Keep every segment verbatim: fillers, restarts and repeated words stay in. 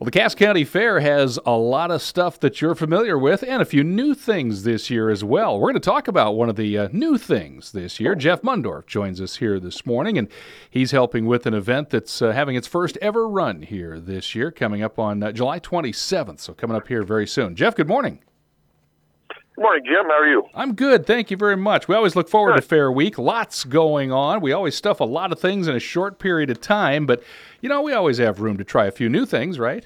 the Cass County Fair has a lot of stuff that you're familiar with and a few new things this year as well. We're going to talk about one of the uh, new things this year. Jeff Mundorf joins us here this morning, and he's helping with an event that's uh, having its first ever run here this year, coming up on uh, July twenty-seventh, so coming up here very soon. Jeff, good morning. Good morning, Jim. How are you? I'm good. Thank you very much. We always look forward Good. to Fair Week. Lots going on. We always stuff a lot of things in a short period of time, but, you know, we always have room to try a few new things, right?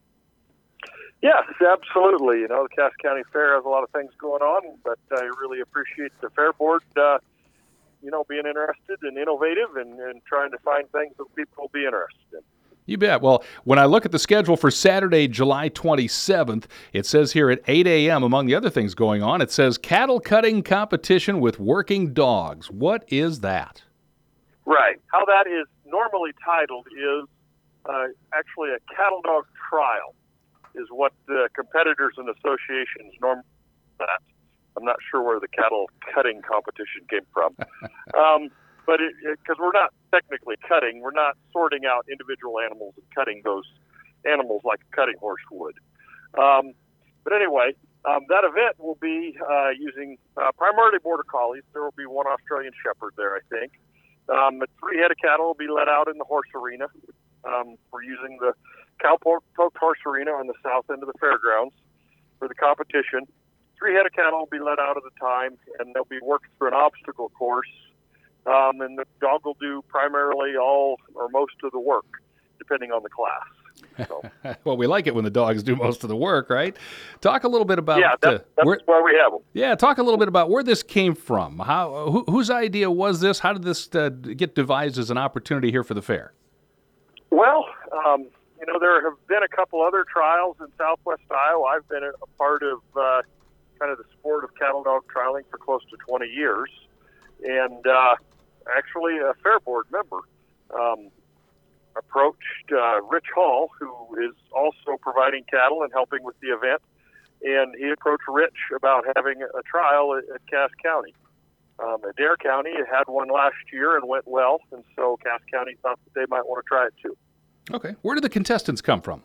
Yes, absolutely. You know, the Cass County Fair has a lot of things going on, but I really appreciate the Fair Board, uh, you know, being interested and innovative and, and trying to find things that people will be interested in. You bet. Well, when I look at the schedule for Saturday, July twenty-seventh, it says here at eight a.m., among the other things going on, it says cattle cutting competition with working dogs. What is that? Right. How that is normally titled is uh, actually a cattle dog trial, is what the competitors and associations normally do that. I'm not sure where the cattle cutting competition came from. um, but because we're not technically cutting, we're not sorting out individual animals and cutting those animals like a cutting horse would. Um, but anyway, um, that event will be uh, using uh, primarily border collies. There will be one Australian shepherd there, I think. Um, three head of cattle will be let out in the horse arena. Um, we're using the Cowpoke Horse Arena on the south end of the fairgrounds for the competition. Three head of cattle will be let out at a time, and they'll be worked through an obstacle course. Um, and the dog will do primarily all or most of the work, depending on the class. So. Well, we like it when the dogs do most of the work, right? Talk a little bit about yeah, that, uh, that's where, why we have them. Yeah, talk a little bit about where this came from. How who, whose idea was this? How did this uh, get devised as an opportunity here for the fair? Well, um, you know, there have been a couple other trials in Southwest Iowa. I've been a, a part of uh, kind of the sport of cattle dog trialing for close to twenty years, and uh, actually a Fair Board member um, approached uh, Rich Hall, who is also providing cattle and helping with the event, and he approached Rich about having a trial at, at Cass County. Um, Adair County had one last year and went well, and so Cass County thought that they might want to try it too. Okay. Where did the contestants come from?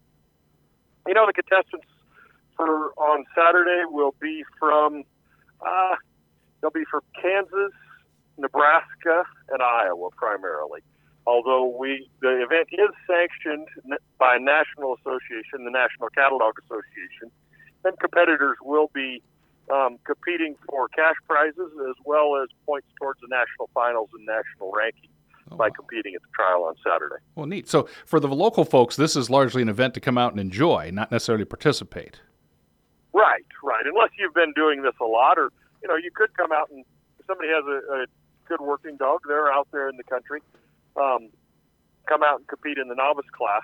You know, the contestants for on Saturday will be from, uh, they'll be from Kansas, Nebraska, and Iowa primarily. Although we, the event is sanctioned by a national association, the National Cattle Dog Association, and competitors will be um, competing for cash prizes as well as points towards the national finals and national ranking. Oh, by wow. competing at the trial on Saturday. Well, neat. So for the local folks, this is largely an event to come out and enjoy, not necessarily participate. Right, right. Unless you've been doing this a lot, or, you know, you could come out and if somebody has a, a good working dog, they're out there in the country, um, come out and compete in the novice class.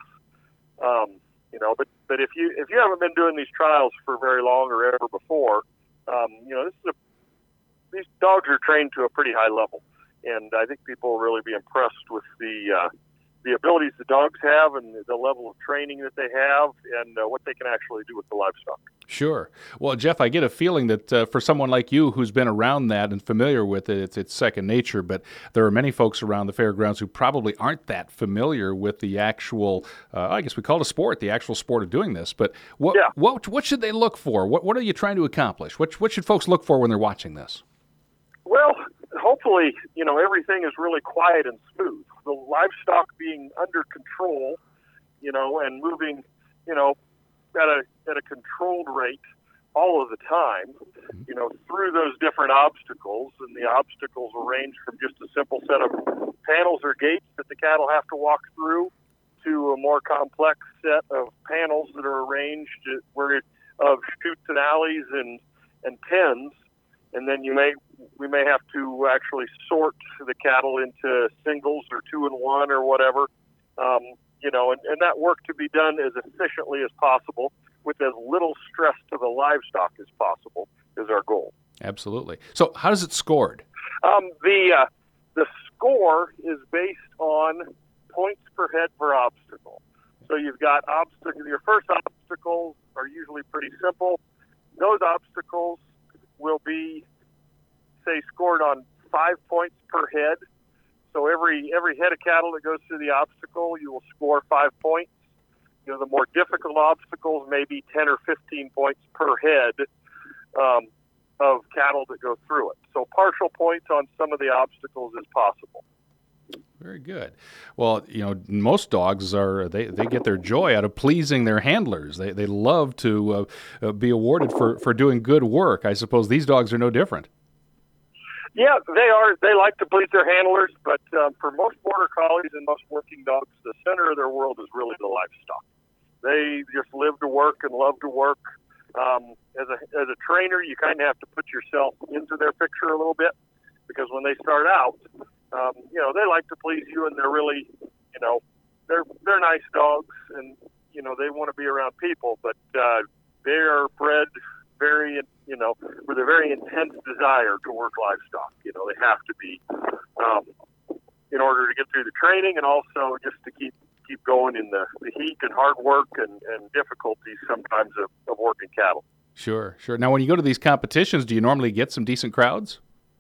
Um, you know, but, but if you if you haven't been doing these trials for very long or ever before, um, you know, this is a, these dogs are trained to a pretty high level. And I think people will really be impressed with the uh, the abilities the dogs have and the level of training that they have and uh, what they can actually do with the livestock. Sure. Well, Jeff, I get a feeling that uh, for someone like you who's been around that and familiar with it, it's, it's second nature, but there are many folks around the fairgrounds who probably aren't that familiar with the actual, uh, I guess we call it a sport, the actual sport of doing this. But what yeah. what what should they look for? What what are you trying to accomplish? What what should folks look for when they're watching this? Well, hopefully, you know, everything is really quiet and smooth. The livestock being under control, you know, and moving, you know, at a at a controlled rate all of the time, you know, through those different obstacles. And the obstacles will range from just a simple set of panels or gates that the cattle have to walk through to a more complex set of panels that are arranged where of chutes and alleys and, and pens. And then you may we may have to actually sort the cattle into singles or two and one or whatever, um, you know, and, and that work to be done as efficiently as possible with as little stress to the livestock as possible is our goal. Absolutely. So how is it scored? Um, the uh, the score is based on points per head per obstacle. So you've got obstacle. Your first obstacles are usually pretty simple. Those obstacles will be, say, scored on five points per head. So every every head of cattle that goes through the obstacle, you will score five points. you know, the more difficult obstacles, maybe ten or fifteen points per head um, of cattle that go through it. So partial points on some of the obstacles is possible. Very good. Well, you know, most dogs are, they, they get their joy out of pleasing their handlers. They they love to uh, uh, be awarded for, for doing good work. I suppose these dogs are no different. Yeah, they are. They like to please their handlers, but um, for most border collies and most working dogs, the center of their world is really the livestock. They just live to work and love to work. Um, as a as a trainer, you kind of have to put yourself into their picture a little bit, because when they start out, um, you know, they like to please you, and they're really, you know, they're they're nice dogs, and you know, they want to be around people, but uh, they are bred very, you know, with a very intense desire to work livestock. You know, they have to be um, in order to get through the training, and also just to keep keep going in the, the heat and hard work and, and difficulties sometimes of, of working cattle. Sure, sure. Now, when you go to these competitions, do you normally get some decent crowds?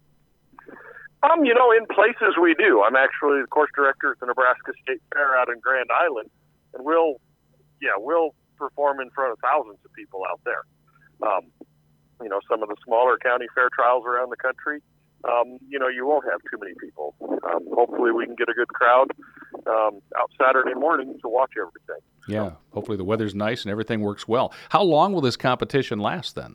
Um, you know, in places we do. I'm actually the course director at the Nebraska State Fair out in Grand Island, and we'll, yeah, we'll perform in front of thousands of people out there. Um, you know, some of the smaller county fair trials around the country, um, you know, you won't have too many people. Um, hopefully we can get a good crowd um, out Saturday morning to watch everything. Yeah, so, hopefully the weather's nice and everything works well. How long will this competition last then?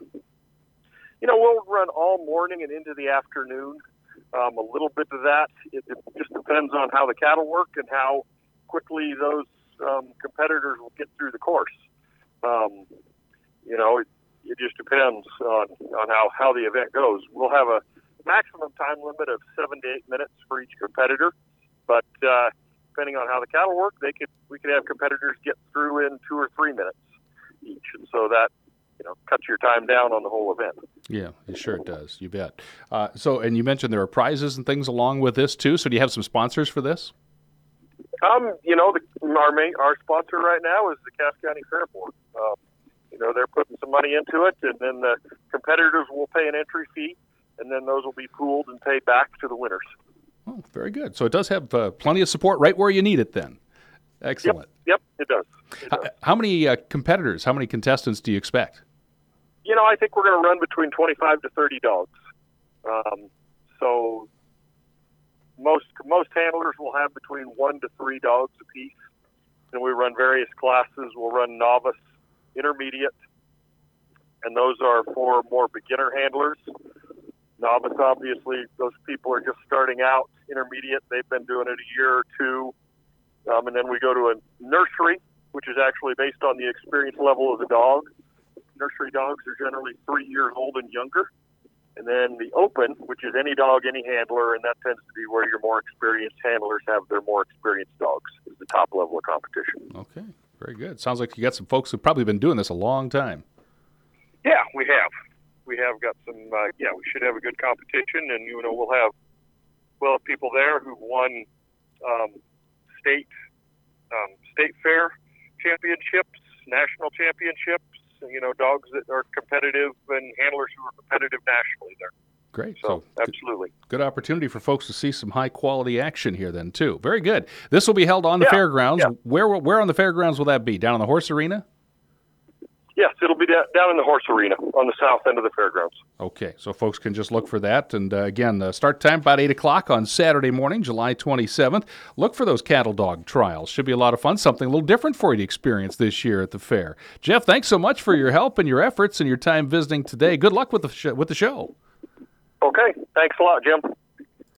You know, we'll run all morning and into the afternoon. Um, a little bit of that, it, it just depends on how the cattle work and how quickly those um, competitors will get through the course. Um, you know, it, it just depends on, on how, how the event goes. We'll have a maximum time limit of seven to eight minutes for each competitor, but uh, depending on how the cattle work, they could we could have competitors get through in two or three minutes each, and so that, you know, cuts your time down on the whole event. Yeah, it sure does. You bet. Uh, so, and you mentioned there are prizes and things along with this too. So, do you have some sponsors for this? Um, you know, the, our main our sponsor right now is the Cass County Fair Board. Um, you know, they're putting some money into it, and then the competitors will pay an entry fee, and then those will be pooled and paid back to the winners. Oh, very good. So it does have uh, plenty of support right where you need it then. Excellent. Yep, yep it does. It does. How, how many uh, competitors, how many contestants do you expect? You know, I think we're going to run between twenty-five to thirty dogs. Um, so most most handlers will have between one to three dogs apiece. And we run various classes. We'll run novice, intermediate, and those are for more beginner handlers. Novice, obviously, those people are just starting out. Intermediate, they've been doing it a year or two. Um, and then we go to a nursery, which is actually based on the experience level of the dog. Nursery dogs are generally three years old and younger. And then the open, which is any dog, any handler, and that tends to be where your more experienced handlers have their more experienced dogs, is the top level of competition. Okay, very good. Sounds like you got some folks who've probably been doing this a long time. Yeah, we have. We have got some, uh, yeah, we should have a good competition, and, you know, we'll have, we'll have people there who've won um, state, um, state fair championships, national championships, you know, dogs that are competitive and handlers who are competitive nationally there. Great. So, so absolutely. Good, good opportunity for folks to see some high-quality action here then, too. Very good. This will be held on the yeah, fairgrounds. Yeah. Where where on the fairgrounds will that be? Down in the horse arena? Yes, it'll be down in the horse arena on the south end of the fairgrounds. Okay, so folks can just look for that. And uh, again, uh, start time about eight o'clock on Saturday morning, July twenty-seventh. Look for those cattle dog trials. Should be a lot of fun, something a little different for you to experience this year at the fair. Jeff, thanks so much for your help and your efforts and your time visiting today. Good luck with the sh- with the show. Okay, thanks a lot, Jim.